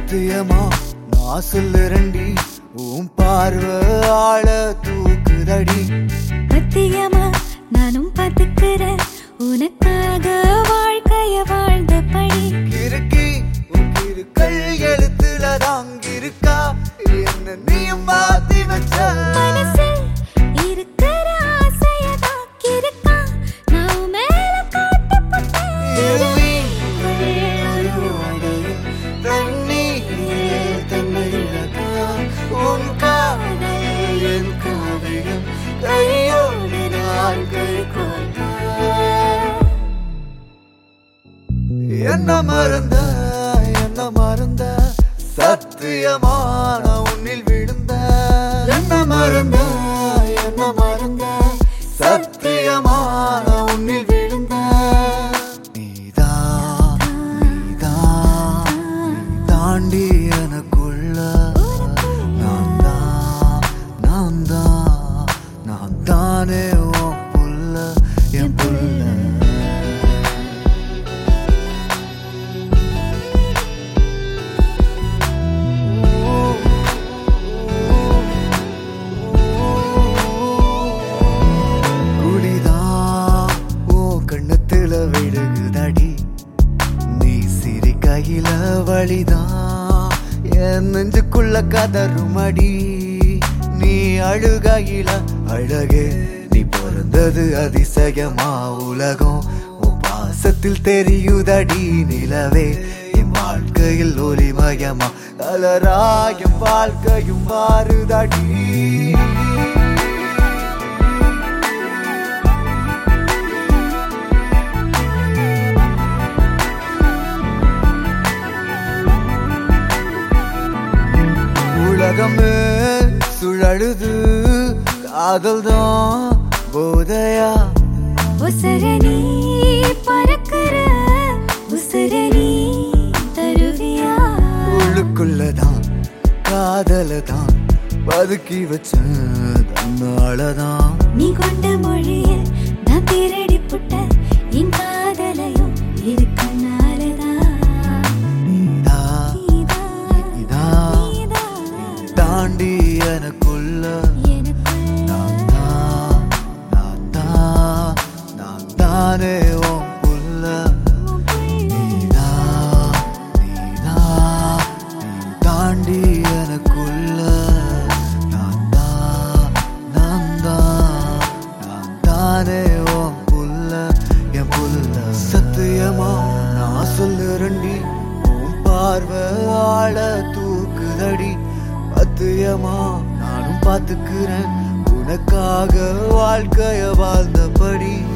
சத்தியமா நான் சொல்லுறண்டி உன் பார்வை ஆள தூக்குதடி. சத்தியமா நானும் பார்த்துக்கிறேன் உனக்காக வாழ்க்கைய வாழ்ந்தபடி. கிறுக்கி உன் கிறுக்கல் எழுத்துல தாங்கிருக்கா என்ன நீயும் மாத்தி வச்ச மனசில் இருக்கிற ஆசையதான் கிறுக்கா நான் மேல காட்டப்பட்டேன். தண்ணீரில் தன்னிலதா உன் காதல் என் காவியம் கையோடு நான் கை கோர்த்தா. என்ன மறந்த சத்தியமா நான் உன்னில் விழுந்த. என்ன மறந்த சத்தியமா நான் உன்னில் விழுந்த. நீதான் தாண்டி எனக்குள்ள நான் தானே உன் புள்ள என் புள்ள. விடுகுதடி நீ சிரிக்கையில வழிதான் என் நெஞ்சுக்குள்ள கதறுமடி. நீ அழுகையில அழகே நீ பிறந்தது அதிசயமா உலகம் உன் பாசத்தில் தெரியுதடி நிலவே. என் வாழ்க்கையில் ஒளிமயமா கலராயும் வாழ்க்கையும் மாறுதடி. உலகமே சுழலுது காதல் தான் போதையா. உசரணி பறக்கிற உசரணி தருவியா. உள்ளுக்குள்ளதான் காதலதான் பதுக்கி வச்ச தன்னாலதான். நீ கொண்ட மொழியில் நான் திருடி புட்ட என் காதலையும் இருக்கனாலதான். தாண்டி எனக்குள்ள நான் தானே உன் புள்ள. தாண்டி எனக்குள்ள நான் தானே உன் புள்ள என் புள்ள. சத்தியமா நான் சொல்லுறண்டி உன் பார்வை ஆள தூக்குதடி. சத்தியமா நானும் பார்த்துக்கிறேன் உனக்காக வாழ்க்கைய வாழ்ந்தபடி.